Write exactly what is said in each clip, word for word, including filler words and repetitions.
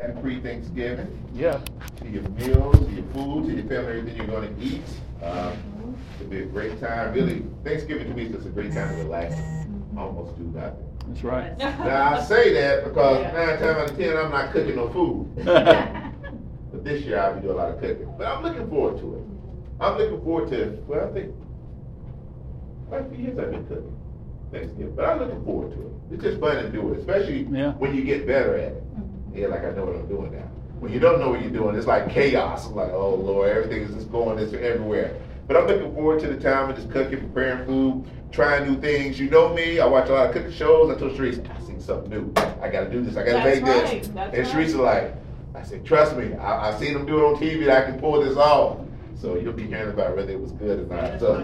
Happy pre-Thanksgiving. Yeah. To your meals, to your food, to your family, everything you're going to eat. Um, it'll be a great time. Really, Thanksgiving to me is just a great time to relax. Almost do nothing. That's right. Now, I say that because nine times out of ten, I'm not cooking no food. But this year, I'll be doing a lot of cooking. But I'm looking forward to it. I'm looking forward to, well, I think, quite a few years I've been cooking Thanksgiving. But I'm looking forward to it. It's just fun to do it, especially yeah. when you get better at it. Yeah, like I know what I'm doing now. When you don't know what you're doing, it's like chaos. I'm like, oh Lord, everything is just going this everywhere. But I'm looking forward to the time of just cooking, preparing food, trying new things. You know me, I watch a lot of cooking shows. I told Sharice, I seen something new. I got to do this. I got to make right. this. That's and right. Sharice like, I said, trust me, I, I've seen them do it on T V. I can pull this off. So you'll be hearing about whether it was good or not. So,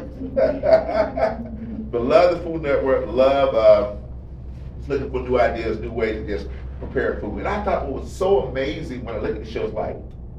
but love the Food Network. Love uh, looking for new ideas, new ways to just prepare food. And I thought what was so amazing when I look at the shows, like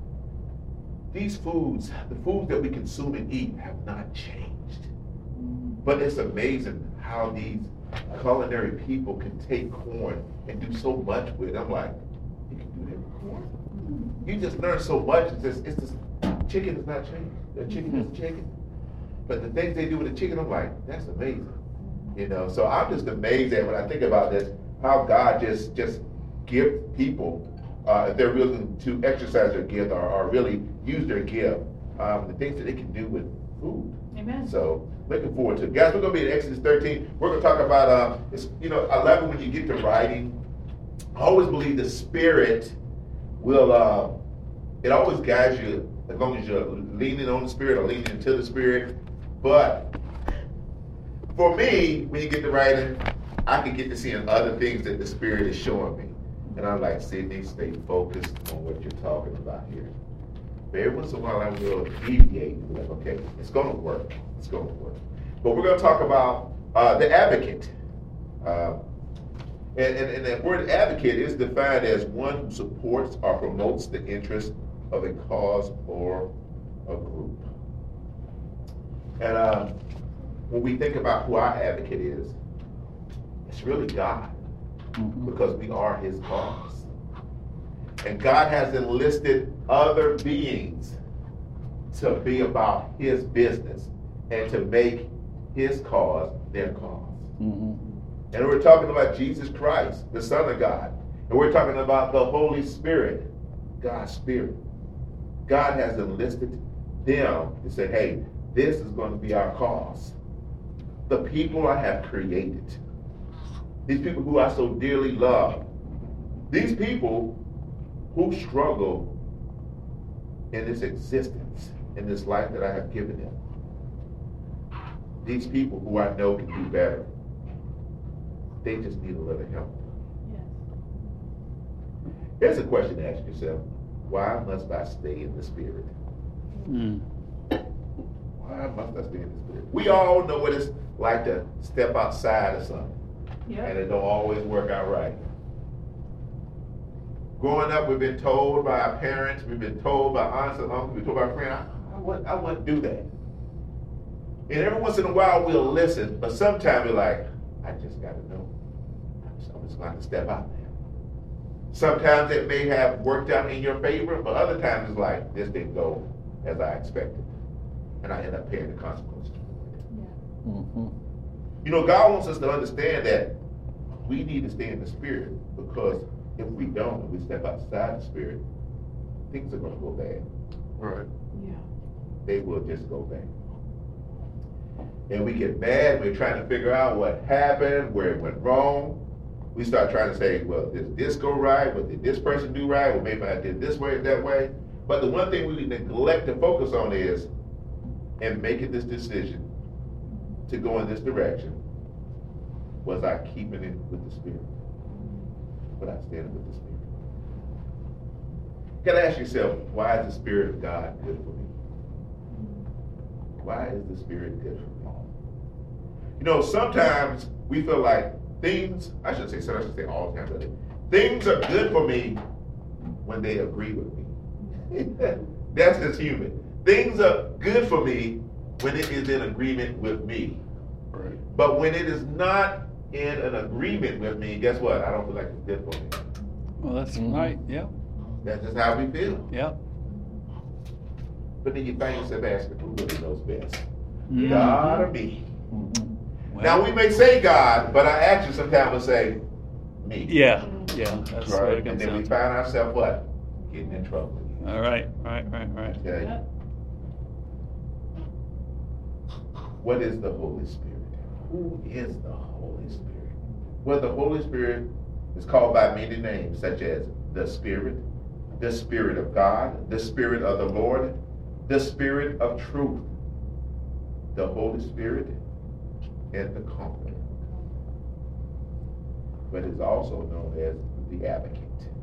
these foods, the foods that we consume and eat have not changed. But it's amazing how these culinary people can take corn and do so much with it. I'm like, you can do that with corn? You just learn so much. It's just, it's just chicken is not changed. The chicken is chicken. But the things they do with the chicken, I'm like, that's amazing. You know, so I'm just amazed at when I think about this, how God just just give people, uh, if they're willing to exercise their gift or, or really use their gift, um, the things that they can do with food. Amen. So looking forward to it. Guys, we're going to be in Exodus thirteen. We're going to talk about, uh, it's, you know, I love it when you get to writing. I always believe the Spirit will, uh, it always guides you as long as you're leaning on the Spirit or leaning into the Spirit. But for me, when you get to writing, I can get to seeing other things that the Spirit is showing me. And I'm like, Sydney, stay focused on what you're talking about here. But every once in a while, I will deviate and be like, okay, it's going to work. It's going to work. But we're going to talk about uh, the advocate. Uh, and, and, and the word advocate is defined as one who supports or promotes the interest of a cause or a group. And uh, when we think about who our advocate is, it's really God. Mm-hmm. Because we are his cause. And God has enlisted other beings to be about his business and to make his cause their cause. Mm-hmm. And we're talking about Jesus Christ, the Son of God. And we're talking about the Holy Spirit, God's Spirit. God has enlisted them to say, hey, this is going to be our cause. The people I have created. These people who I so dearly love. These people who struggle in this existence, in this life that I have given them. These people who I know can do better. They just need a little help. Yes. Here's a question to ask yourself. Why must I stay in the Spirit? Mm. Why must I stay in the Spirit? We all know what it's like to step outside of something. Yep. And it don't always work out right. Growing up, we've been told by our parents, we've been told by aunts and uncles, we've been told by our friends, I, I, wouldn't, I wouldn't do that. And every once in a while, we'll listen, but sometimes we're like, I just got to know. I'm just, I'm just going to step out there. Sometimes it may have worked out in your favor, but other times it's like, this didn't go as I expected. And I end up paying the consequences. Yeah. Mm-hmm. You know, God wants us to understand that we need to stay in the Spirit, because if we don't, if we step outside the Spirit, things are going to go bad. Right. Yeah. They will just go bad. And we get mad, we're trying to figure out what happened, where it went wrong. We start trying to say, well, did this go right? What did this person do right? Well, maybe I did this way or that way. But the one thing we neglect to focus on is, in making this decision to go in this direction, was I keeping it with the Spirit? Was I standing with the Spirit? You gotta ask yourself, why is the Spirit of God good for me? Why is the Spirit good for me? You know, sometimes we feel like things, I should say, so I should say all the time, but things are good for me when they agree with me. That's just human. Things are good for me when it is in agreement with me. Right. But when it is not in an agreement with me, guess what? I don't feel like it's good for me. Well, that's mm-hmm. right, yeah. That's just how we feel. Yeah. But then you find yourself asking, who really knows best? Mm-hmm. God or me? Mm-hmm. Well, Now we may say God, but our actions sometimes will say me. Yeah, yeah. That's Right? what it And comes then we down to. find ourselves what? Getting in trouble. All right, right, right, right. Okay. Yep. What is the Holy Spirit? Who is the Holy Spirit? Well, the Holy Spirit is called by many names, such as the Spirit, the Spirit of God, the Spirit of the Lord, the Spirit of truth, the Holy Spirit, and the Comforter. But is also known as the Advocate.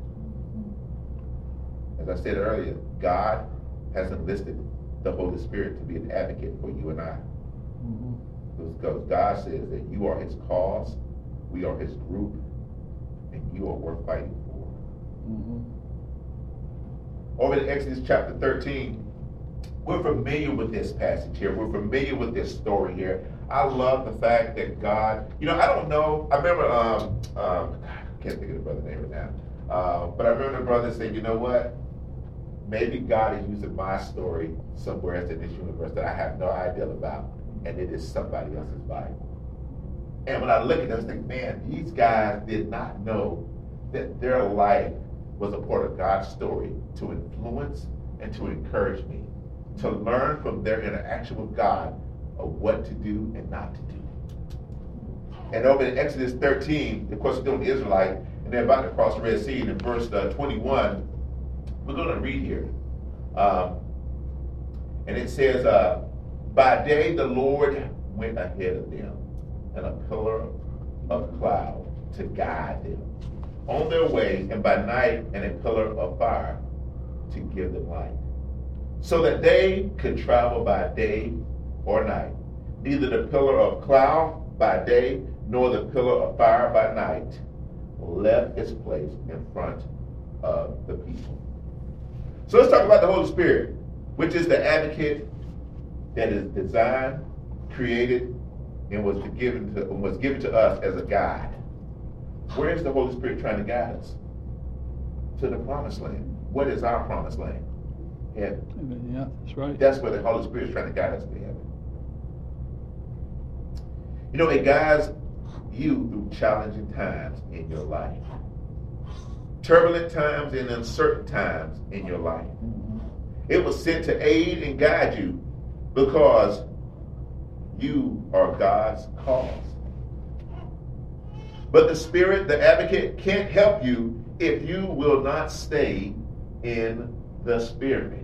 As I said earlier, God has enlisted the Holy Spirit to be an advocate for you and I. Mm-hmm. Because God says that you are his cause, we are his group, and you are worth fighting for. Mm-hmm. Over in Exodus chapter thirteen, we're familiar with this passage here. We're familiar with this story here. I love the fact that God, you know, I don't know, I remember, um, um, I can't think of the brother's name right now, uh, but I remember the brother said, you know what? Maybe God is using my story somewhere else in this universe that I have no idea about, and it is somebody else's Bible. And when I look at it, I think, man, these guys did not know that their life was a part of God's story to influence and to encourage me, to learn from their interaction with God of what to do and not to do. And over in Exodus thirteen, of course, they're doing the Israelite, and they're about to cross the Red Sea. And in verse uh, twenty-one, we're going to read here. Um, and it says, uh, by day the Lord went ahead of them in a pillar of cloud to guide them on their way, and by night in a pillar of fire to give them light, so that they could travel by day or night. Neither the pillar of cloud by day nor the pillar of fire by night left its place in front of the people. So let's talk about the Holy Spirit, which is the advocate that is designed, created, and was given to was given to us as a guide. Where is the Holy Spirit trying to guide us? To the promised land. What is our promised land? Heaven. Yeah, that's right. That's where the Holy Spirit is trying to guide us to heaven. You know, it guides you through challenging times in your life. Turbulent times and uncertain times in your life. It was sent to aid and guide you because you are God's cause. But the Spirit, the advocate, can't help you if you will not stay in the Spirit.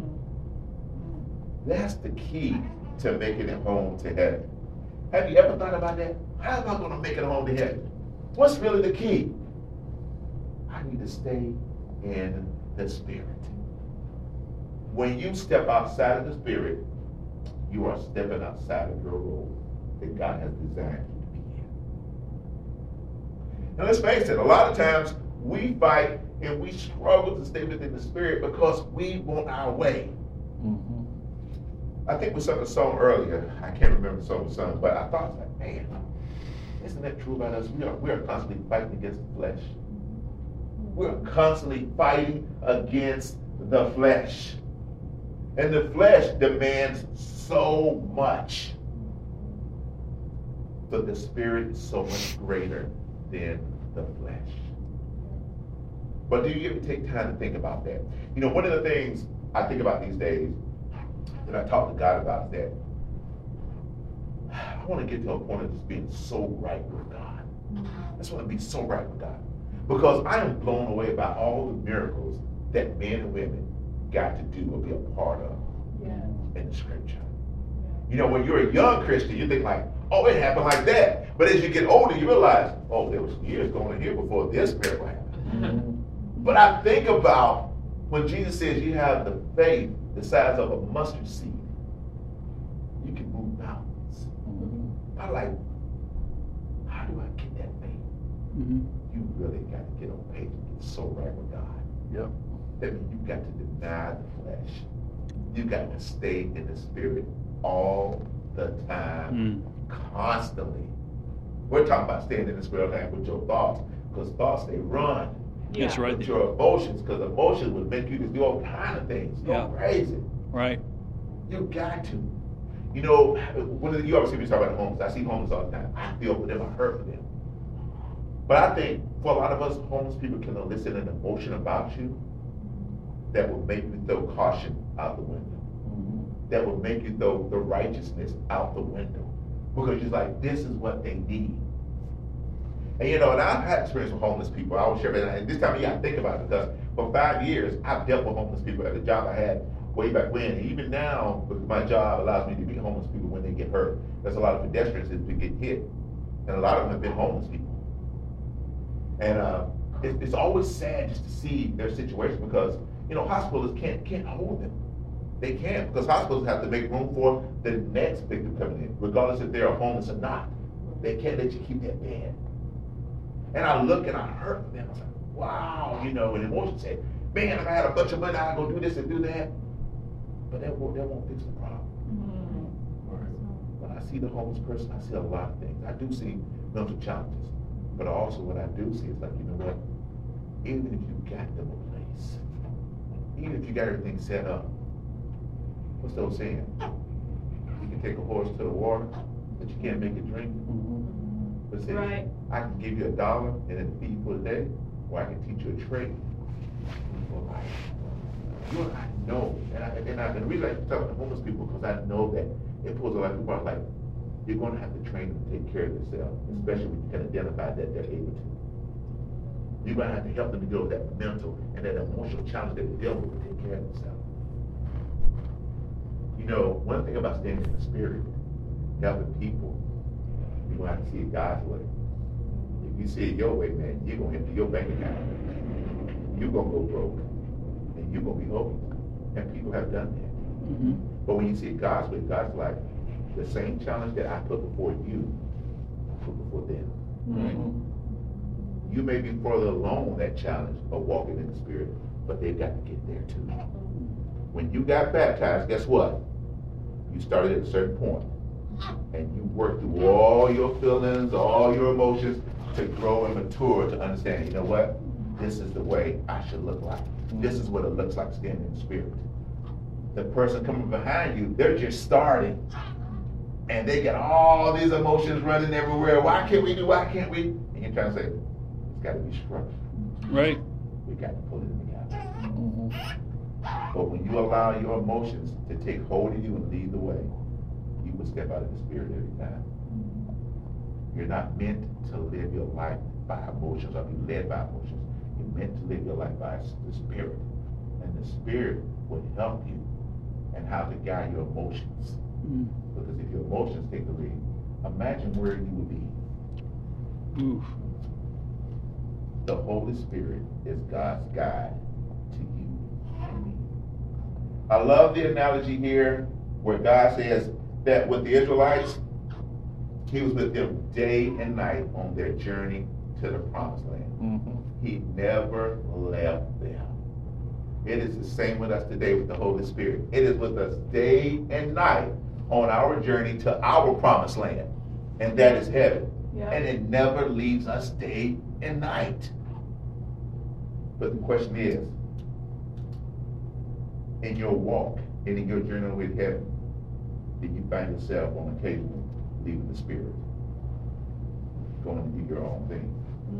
That's the key to making it home to heaven. Have you ever thought about that? How am I going to make it home to heaven? What's really the key? I need to stay in the Spirit. When you step outside of the Spirit, you are stepping outside of your role that God has designed you to be in. Now let's face it, a lot of times we fight and we struggle to stay within the Spirit because we want our way. Mm-hmm. I think we sung a song earlier. I can't remember the song we sung, but I thought, like, man, isn't that true about us? We are, we are constantly fighting against the flesh. We're constantly fighting against the flesh. And the flesh demands so much. But the Spirit is so much greater than the flesh. But do you ever take time to think about that? You know, one of the things I think about these days that I talk to God about is that I want to get to a point of just being so right with God. I just want to be so right with God. Because I am blown away by all the miracles that men and women got to do or be a part of Yeah. in the scripture. You know, when you're a young Christian, you think like, oh, it happened like that. But as you get older, you realize, oh, there was years going on here before this miracle happened. Mm-hmm. But I think about when Jesus says you have the faith the size of a mustard seed, you can move mountains. Mm-hmm. I'm like, how do I get that faith? Mm-hmm. You really got to get on page and get so right with God. Yep. That means you've got to deny the flesh. You've got to stay in the Spirit all the time, Mm. constantly. We're talking about staying in the Spirit all the time with your thoughts, because thoughts, they run That's Yeah. right. But your emotions, because emotions would make you to do all kind of things. Go Yeah. crazy. Right. You got to. You know, when you always see me talk about the homeless. I see homeless all the time. I feel for them. I hurt for them. But I think for a lot of us, homeless people can elicit an emotion about you that will make you throw caution out the window. Mm-hmm. That will make you throw the righteousness out the window. Because you're like, this is what they need. And you know, and I've had experience with homeless people. I will share that. And this time of year, I think about it because for five years, I've dealt with homeless people at the job I had way back when. And even now, because my job allows me to meet homeless people when they get hurt. There's a lot of pedestrians that get hit. And a lot of them have been homeless people. And uh, it, it's always sad just to see their situation because, you know, hospitals can't can't hold them. They can't because hospitals have to make room for the next victim coming in, regardless if they're homeless or not. They can't let you keep that bed. And I look and I hurt for them. I'm like, wow, you know, and emotions say, man, if I had a bunch of money, I'd go do this and do that. But that won't, that won't fix the problem. Mm-hmm. When I see the homeless person, I see a lot of things. I do see mental challenges. But also what I do see is like, you know what? Even if you got them a place, even if you got everything set up, what's the old saying? You can take a horse to the water, but you can't make it drink. Mm-hmm. But say, Right. I can give you a dollar and then feed you for the day, or I can teach you a trade for life. You and I know, and, I, and, I, and the reason I talk about homeless people because I know that it pulls a lot of people out like, you're going to have to train them to take care of themselves, especially when you can identify that they're able to. You're going to have to help them to deal with that mental and that emotional challenge that they deal with to take care of themselves. You know, one thing about staying in the spirit, helping people, you're going to have to see it God's way. If you see it your way, man, you're going to empty your bank account. You're going to go broke. And you're going to be hopeless. And people have done that. Mm-hmm. But when you see it God's way, God's like, the same challenge that I put before you, I put before them. Mm-hmm. You may be further along on that challenge of walking in the Spirit, but they've got to get there too. When you got baptized, guess what? You started at a certain point, and you worked through all your feelings, all your emotions to grow and mature to understand, you know what? This is the way I should look like. This is what it looks like standing in the Spirit. The person coming behind you, they're just starting. And they got all these emotions running everywhere. Why can't we do? Why can't we? And you're trying to say, it's got to be structured. Right. We got to pull it together. Mm-hmm. But when you allow your emotions to take hold of you and lead the way, you will step out of the Spirit every time. You're not meant to live your life by emotions or be led by emotions. You're meant to live your life by the Spirit. And the Spirit will help you and how to guide your emotions. Mm. Because if your emotions take the lead, imagine where you would be. Oof. The Holy Spirit is God's guide to you and me. I love the analogy here where God says that with the Israelites, He was with them day and night on their journey to the promised land. Mm-hmm. He never left them. It is the same with us today with the Holy Spirit. It is with us day and night on our journey to our promised land, and that is heaven. Yeah. And it never leaves us day and night. But the question is, in your walk and in your journey with heaven, did you find yourself on occasion leaving the Spirit, going to do your own thing?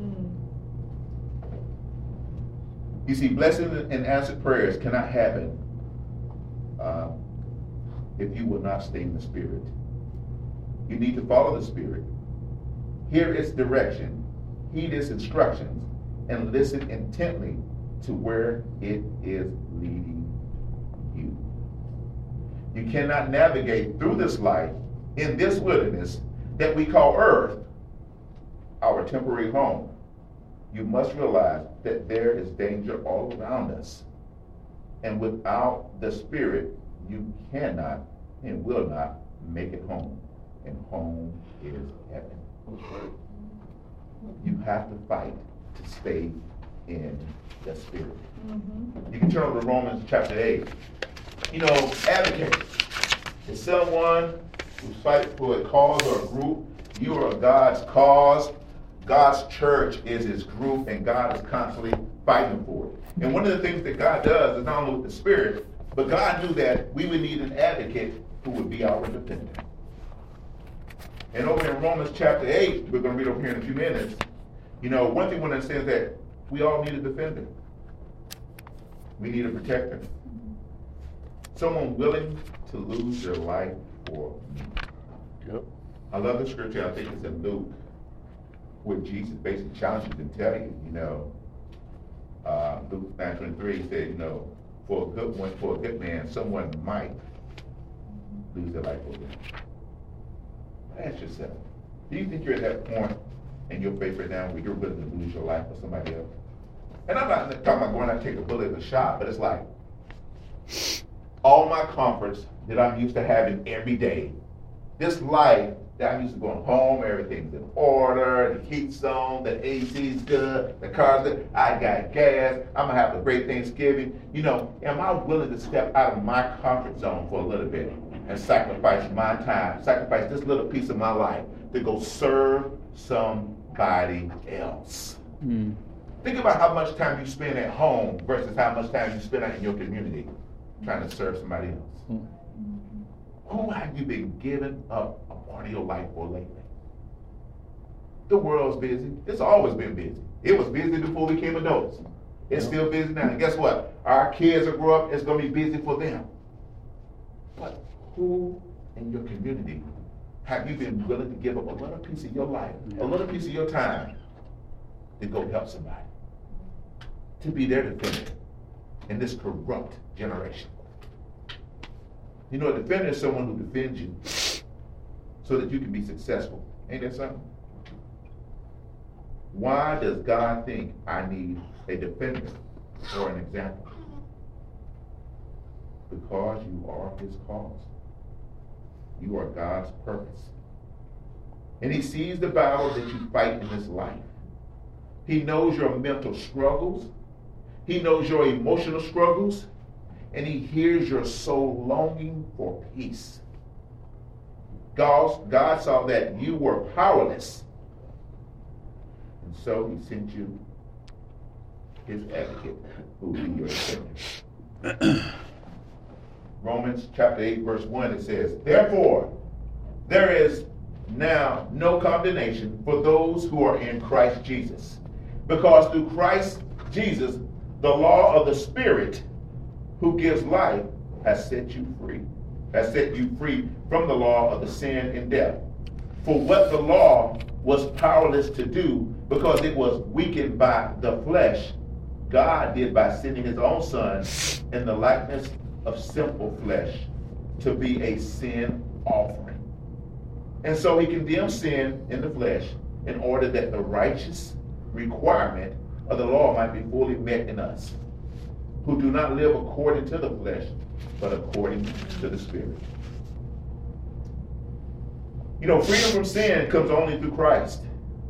Mm. You see, blessings and answered prayers cannot happen uh, if you will not stay in the Spirit. You need to follow the Spirit, hear its direction, heed its instructions, and listen intently to where it is leading you. You cannot navigate through this life in this wilderness that we call earth, our temporary home. You must realize that there is danger all around us. And without the Spirit, you cannot and will not make it home. And home is heaven. You have to fight to stay in the Spirit. Mm-hmm. You can turn over to Romans chapter eight. You know, advocate is someone who's fighting for a cause or a group. You are God's cause. God's church is his group, and God is constantly fighting for it. And one of the things that God does is not only with the Spirit, but God knew that we would need an advocate who would be our defender. And over in Romans chapter eight, we're going to read over here in a few minutes, you know, one thing we understand is that we all need a defender. We need a protector. Someone willing to lose their life for me. Yep. I love the scripture, I think it's in Luke, where Jesus basically challenges and tell you, you know, uh, Luke nine twenty-three said, you know, for a good one, for a good man, someone might lose their life for them. Ask yourself, do you think you're at that point in your faith right now where you're willing to lose your life for somebody else? And I'm not talking about going out and take a bullet in a shot, but it's like all my comforts that I'm used to having every day, this life that I'm used to going home, everything's in order, the heat's on, the A C's good, the car's good, I got gas, I'm gonna have a great Thanksgiving. You know, am I willing to step out of my comfort zone for a little bit and sacrifice my time, sacrifice this little piece of my life to go serve somebody else? Mm. Think about how much time you spend at home versus how much time you spend out in your community trying to serve somebody else. Mm. Who have you been giving up a part of your life for lately? The world's busy. It's always been busy. It was busy before we became adults. It's Yeah. still busy now. And guess what? Our kids will grow up, it's going to be busy for them. But who in your community have you been willing to give up a little piece of your life, Yeah. a little piece of your time to go help somebody? To be their defender in this corrupt generation. You know, a defender is someone who defends you so that you can be successful. Ain't that something? Why does God think I need a defender or an example? Because you are his cause. You are God's purpose. And he sees the battle that you fight in this life. He knows your mental struggles. He knows your emotional struggles. And he hears your soul longing for peace. God, God saw that you were powerless. And so he sent you his advocate who will be your defender. Romans chapter eight, verse one, it says, therefore, there is now no condemnation for those who are in Christ Jesus. Because through Christ Jesus, the law of the Spirit who gives life has set you free, has set you free from the law of the sin and death. For what the law was powerless to do, because it was weakened by the flesh, God did by sending his own Son in the likeness of simple flesh to be a sin offering. And so he condemned sin in the flesh in order that the righteous requirement of the law might be fully met in us, who do not live according to the flesh, but according to the Spirit. You know, freedom from sin comes only through Christ.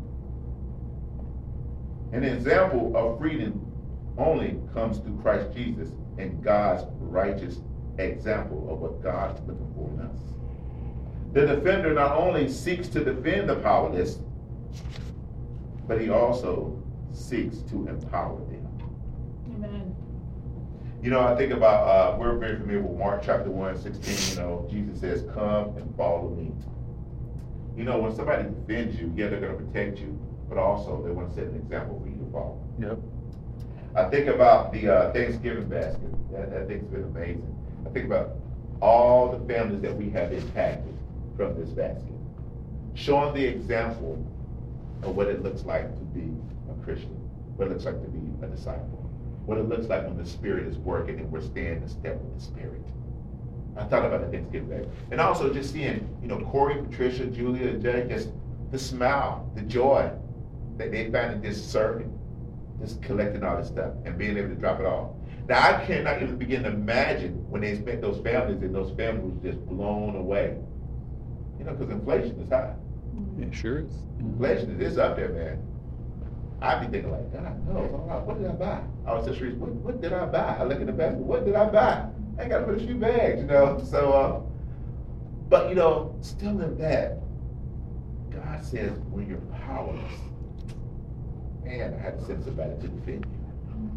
An example of freedom only comes through Christ Jesus and God's righteous example of what God's looking for in us. The defender not only seeks to defend the powerless, but he also seeks to empower them. Amen. You know, I think about, uh, we're very familiar with Mark chapter one, sixteen, you know, Jesus says, come and follow me. You know, when somebody defends you, yeah, they're going to protect you, but also they want to set an example for you to follow. Yep. I think about the uh, Thanksgiving basket. That, that thing's been amazing. I think about all the families that we have impacted from this basket, showing the example of what it looks like to be a Christian, what it looks like to be a disciple, what it looks like when the Spirit is working and we're staying in step with the Spirit. I thought about the Thanksgiving basket. And also just seeing, you know, Corey, Patricia, Julia, and Jay, just the smile, the joy that they found in just serving, just collecting all this stuff and being able to drop it off. Now, I cannot even begin to imagine when they met those families and those families were just blown away. You know, because inflation is high. It sure is. Inflation is up there, man. I'd be thinking like, God knows, what did I buy? I was just reading, what, what did I buy? I look in the basket, what did I buy? I ain't got to put a few bags, you know. So, uh, but you know, still in that, God says, when you're powerless, man, I had to send somebody to defend you.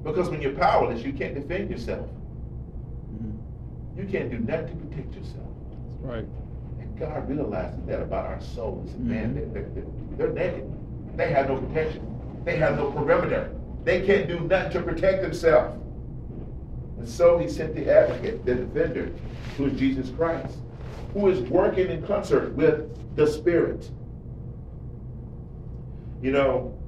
Because when you're powerless, you can't defend yourself. Mm-hmm. You can't do nothing to protect yourself. That's right. And God realizes that about our souls. Mm-hmm. Man, they, they, they're naked. They have no protection. They have no perimeter. They can't do nothing to protect themselves. And so he sent the advocate, the defender, who is Jesus Christ, who is working in concert with the Spirit. You know,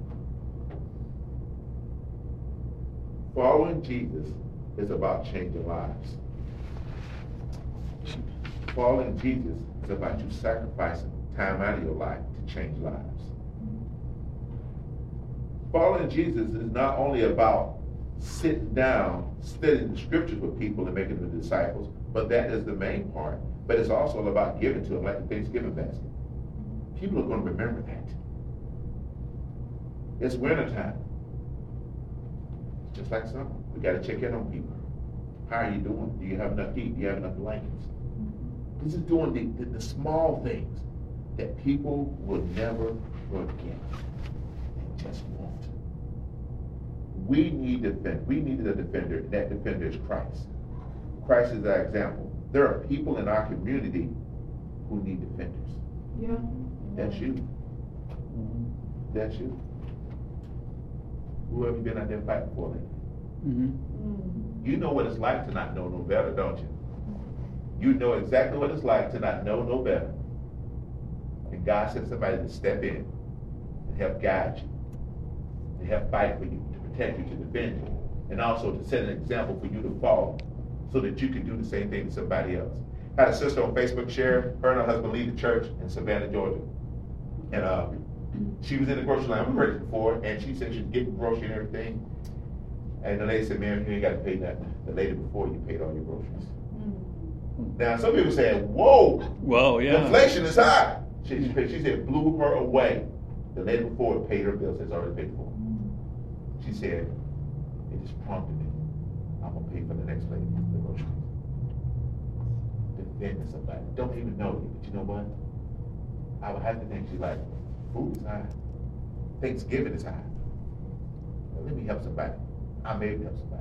following Jesus is about changing lives. Following Jesus is about you sacrificing time out of your life to change lives. Following Jesus is not only about sitting down, studying the scriptures with people and making them disciples, but that is the main part. But it's also about giving to them like the Thanksgiving basket. People are going to remember that. It's winter time. Just like summer. We got to check in on people. How are you doing? Do you have enough heat? Do you have enough blankets? This is doing the, the, the small things that people will never forget. They just won't. We need defend. We needed a defender. That defender is Christ. Christ is our example. There are people in our community who need defenders. Yeah. That's you. That's you. Who have you been out there fighting for lately? Mm-hmm. You know what it's like to not know no better, don't you? You know exactly what it's like to not know no better. And God sent somebody to step in and help guide you, to help fight for you, to protect you, to defend you, and also to set an example for you to follow so that you can do the same thing to somebody else. I had a sister on Facebook share, her and her husband lead the church in Savannah, Georgia. And uh, she was in the grocery line, we heard it before, and she said she was getting grocery and everything. And the lady said, "Ma'am, you ain't got to pay nothing. The lady before you paid all your groceries." Mm. Now, some people say, "Whoa, well, yeah, inflation is high." She, she, she said, blew her away. The lady before paid her bills, has already paid for. She said, it just prompted me. I'm gonna pay for the next lady the groceries. Defending somebody, don't even know you, but you know what? I would have to think she's like, food is high, Thanksgiving is high. Well, let me help somebody. I may help somebody.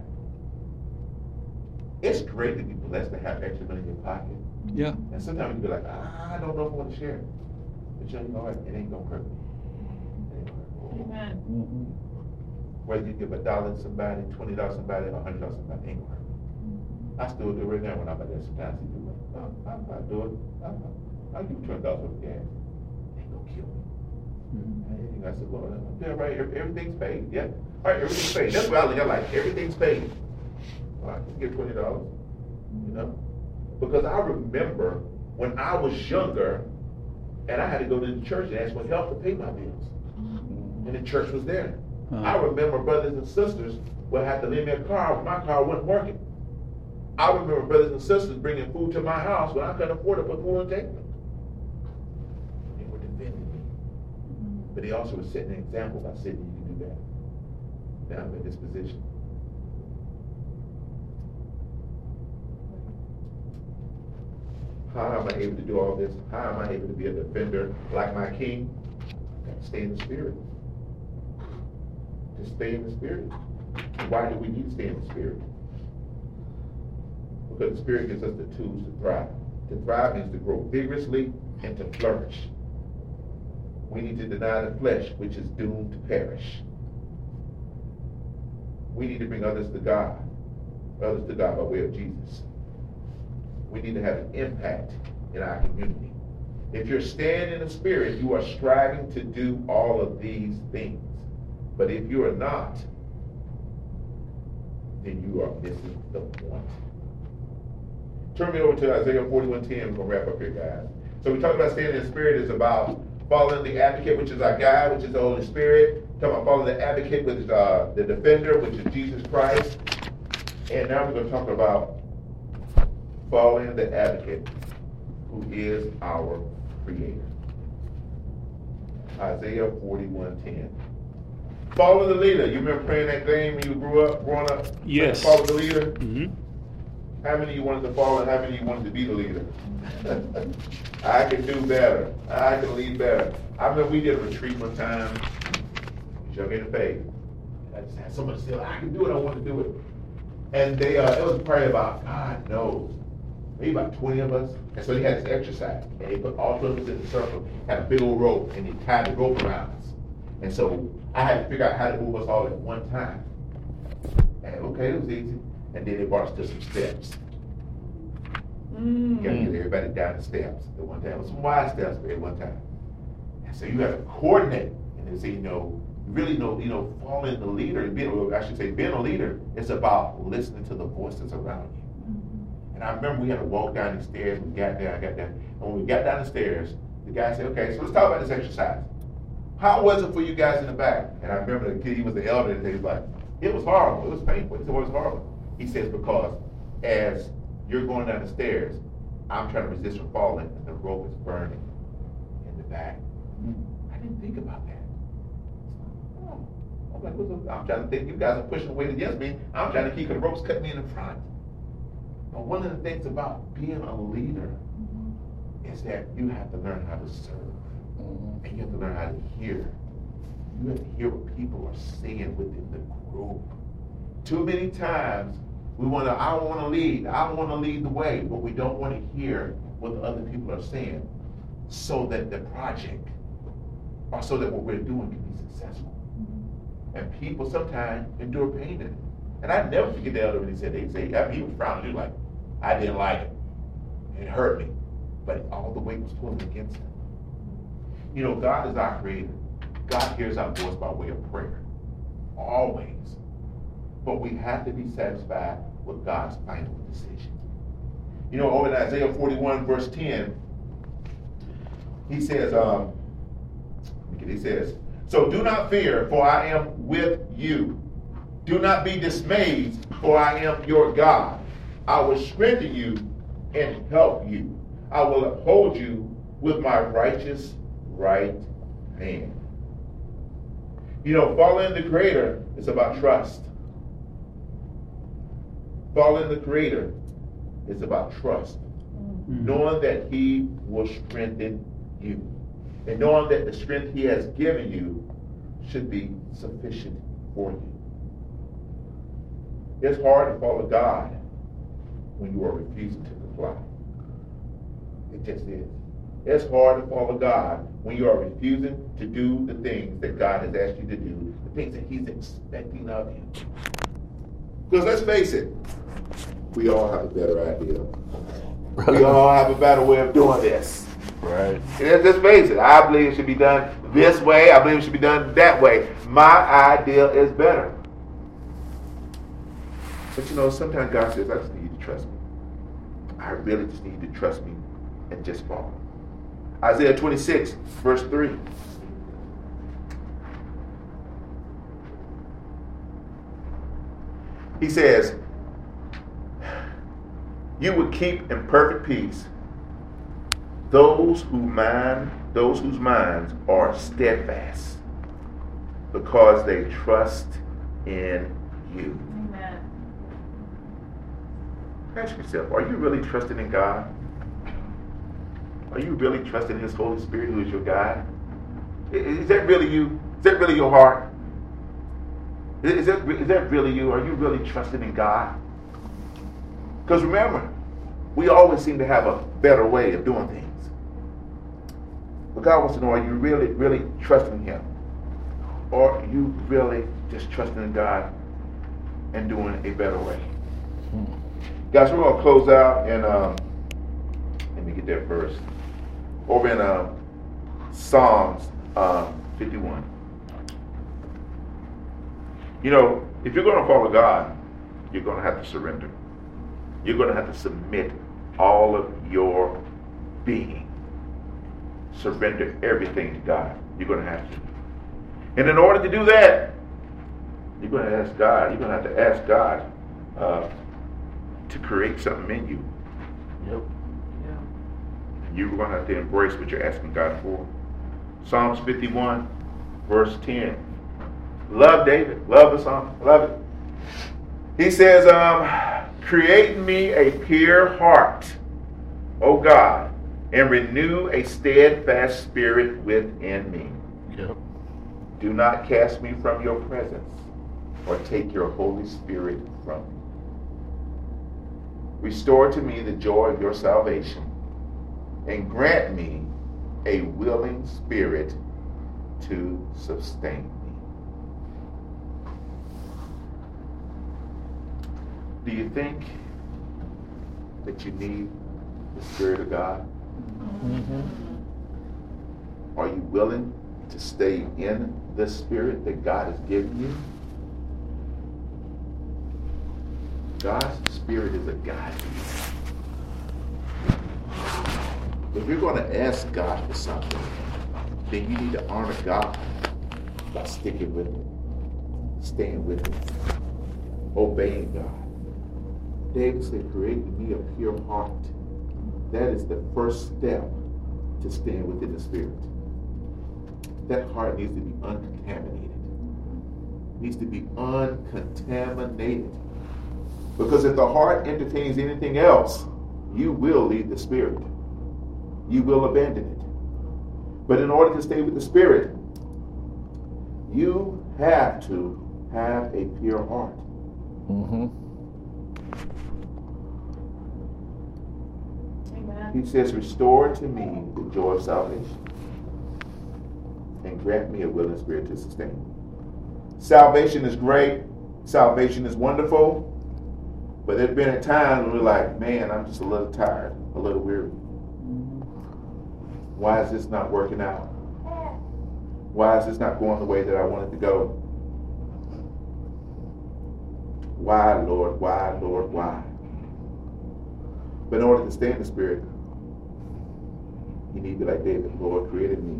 It's great to be blessed to have extra money in your pocket. Yeah. And sometimes you be like, ah, I don't know if I want to share it. But you know what? It ain't gonna hurt me. It ain't gonna hurt me. Amen. Mm-hmm. Whether you give a dollar to somebody, twenty dollars to somebody, or a hundred dollars to somebody, it ain't gonna hurt me. I still do it right now when I'm at there. Sometimes you do it. Oh, I'll, I'll do it. I'll, I'll give you twenty dollars worth of gas. It ain't gonna kill me. Mm-hmm. I said, Lord, yeah, right, everything's paid. Yeah. All right, everything's paid. That's what I look at, like, everything's paid. All right, just give twenty dollars. You know? Because I remember when I was younger, and I had to go to the church and ask for help to pay my bills. And the church was there. Uh-huh. I remember brothers and sisters would have to leave me a car when my car wasn't working. I remember brothers and sisters bringing food to my house when I couldn't afford to put food on the table. They were defending me. But they also were setting an example by saying you can do that. Now I'm in this position. How am I able to do all this? How am I able to be a defender like my king? I gotta stay in the spirit. To stay in the spirit. Why do we need to stay in the spirit? Because the spirit gives us the tools to thrive. To thrive means to grow vigorously and to flourish. We need to deny the flesh, which is doomed to perish. We need to bring others to God, others to God by way of Jesus. We need to have an impact in our community. If you're staying in the spirit, you are striving to do all of these things. But if you are not, then you are missing the point. Turn me over to Isaiah forty-one ten. We're going to wrap up here, guys. So we talked about staying in the spirit is about following the advocate, which is our guide, which is the Holy Spirit. Talking about following the advocate, which is uh, the defender, which is Jesus Christ. And now we're going to talk about following the advocate, who is our creator. Isaiah forty-one ten. Follow the leader. You remember playing that game when you grew up, growing up? Yes. Follow the leader? Mm-hmm. How many of you wanted to follow and how many of you wanted to be the leader? I can do better. I can lead better. I remember we did a retreat one time. Young in the faith. I just had so much skill. I can do it. I want to do it. And they, uh, it was probably about, God knows, maybe about twenty of us. And so he had this exercise. And he put all of us in a circle, had a big old rope, and he tied the rope around us. And so I had to figure out how to move us all at one time. And okay, it was easy. And then they brought us to some steps. Mm. You gotta get everybody down the steps at one time. It was some wide steps at one time. And so you have to coordinate. And they say, you know, really know, you know, following the leader, being, or I should say, being a leader, it's about listening to the voices around you. Mm-hmm. And I remember we had to walk down the stairs. We got there, I got there. And when we got down the stairs, the guy said, okay, so let's talk about this exercise. How was it for you guys in the back? And I remember the kid, he was the elder, and he was like, it was horrible. It was painful. He said, well, it was horrible. He says, because as you're going down the stairs, I'm trying to resist from falling, and the rope is burning in the back. Mm-hmm. I didn't think about that. Oh. I'm like, what's up? I'm trying to think, you guys are pushing away against me. I'm trying to keep the ropes cutting me in the front. But one of the things about being a leader mm-hmm. is that you have to learn how to serve. Mm-hmm. And you have to learn how to hear. You have to hear what people are saying within the group. Too many times, we want to, I want to lead, I want to lead the way, but we don't want to hear what the other people are saying so that the project, or so that what we're doing can be successful. Mm-hmm. And people sometimes endure pain in it. And I never forget the elder when he said, they say, I mean, he was frowning, he was like, I didn't like it. It hurt me. But all the weight was pulling against him. You know, God is our creator. God hears our voice by way of prayer. Always. But we have to be satisfied with God's final decision. You know, over in Isaiah forty-one, verse ten, he says, um, he says, so do not fear, for I am with you. Do not be dismayed, for I am your God. I will strengthen you and help you. I will uphold you with my righteous right hand. You know, following the Creator is about trust. Following the Creator is about trust. Mm-hmm. Knowing that He will strengthen you. And knowing that the strength He has given you should be sufficient for you. It's hard to follow God when you are refusing to comply. It just is. It's hard to follow God when you are refusing to do the things that God has asked you to do, the things that He's expecting of you. Because let's face it, we all have a better idea. We all have a better way of doing this. Right. And let's face it, I believe it should be done this way. I believe it should be done that way. My idea is better. But you know, sometimes God says, I just need you to trust me. I really just need you to trust me and just follow. Isaiah twenty-six, verse three. He says, you would keep in perfect peace those who mind, those whose minds are steadfast, because they trust in you. Amen. Ask yourself, are you really trusting in God? Are you really trusting His Holy Spirit, who is your guide? Is that really you? Is that really your heart? Is that, is that really you? Are you really trusting in God? Because remember, we always seem to have a better way of doing things. But God wants to know, are you really, really trusting Him? Or are you really just trusting in God and doing a better way? Hmm. Guys, we're going to close out and um, let me get that verse. Over in uh, Psalms uh, fifty-one. You know, if you're going to follow God, you're going to have to surrender. You're going to have to submit all of your being. Surrender everything to God. You're going to have to. And in order to do that, you're going to ask God, you're going to have to ask God uh, to create something in you. Yep. You're going to have to embrace what you're asking God for. Psalms fifty-one, verse ten. Love David. Love the psalm. Love it. He says, um, create in me a pure heart, O God, and renew a steadfast spirit within me. Yep. Do not cast me from your presence, or take your Holy Spirit from me. Restore to me the joy of your salvation, and grant me a willing spirit to sustain me. Do you think that you need the Spirit of God? Mm-hmm. Are you willing to stay in the Spirit that God has given you? God's Spirit is a guide to you. If you're going to ask God for something, then you need to honor God by sticking with Him, staying with Him, obeying God. David said, create in me a pure heart. That is the first step to stand within the Spirit. That heart needs to be uncontaminated. It needs to be uncontaminated. Because if the heart entertains anything else, you will leave the Spirit. You will abandon it. But in order to stay with the Spirit, you have to have a pure heart. Mm-hmm. He says, restore to me the joy of salvation, and grant me a willing spirit to sustain me. Salvation is great. Salvation is wonderful. But there's been a time when we're like, man, I'm just a little tired, a little weary. Why is this not working out? Why is this not going the way that I want it to go? Why, Lord? Why, Lord? Why? But in order to stay in the Spirit, you need to be like David. Lord, created me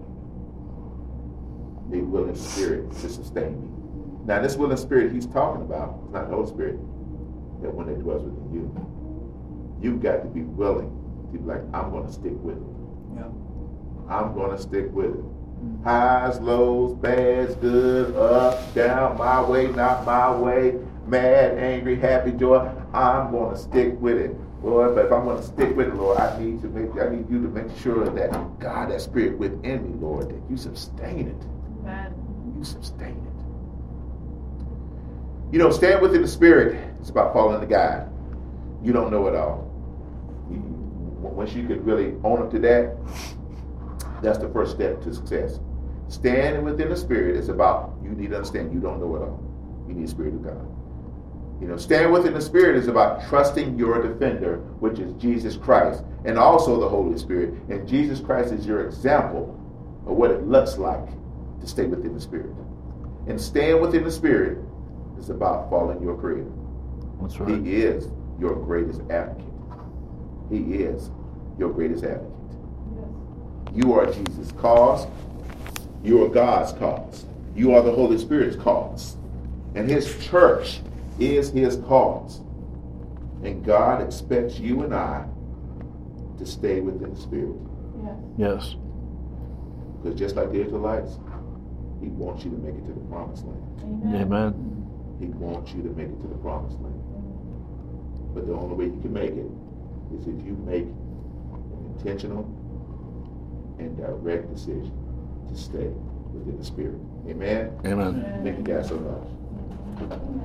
a willing spirit to sustain me. Now, this willing spirit he's talking about is not the Holy Spirit that when it dwells within you. You've got to be willing to be like, I'm going to stick with it. Yeah. I'm going to stick with it. Highs, lows, bads, good, up, down, my way, not my way, mad, angry, happy, joy. I'm going to stick with it. Lord, but if I'm going to stick with it, Lord, I need to make, I need you to make sure that God, that spirit within me, Lord, that you sustain it. Amen. You sustain it. You know, stand within the Spirit. It's about following the guide. You don't know it all. You, once you can really own up to that, that's the first step to success. Standing within the Spirit is about, you need to understand you don't know it all. You need the Spirit of God. You know, stand within the Spirit is about trusting your defender, which is Jesus Christ, and also the Holy Spirit. And Jesus Christ is your example of what it looks like to stay within the Spirit. And stand within the Spirit is about following your Creator. That's right. He is your greatest advocate. He is your greatest advocate. You are Jesus' cause. You are God's cause. You are the Holy Spirit's cause. And His church is His cause. And God expects you and I to stay within the Spirit. Yes. Because just like the Israelites, He wants you to make it to the promised land. Amen. Amen. He wants you to make it to the promised land. But the only way you can make it is if you make an intentional and direct decision to stay within the Spirit. Amen? Amen. Thank you guys so much.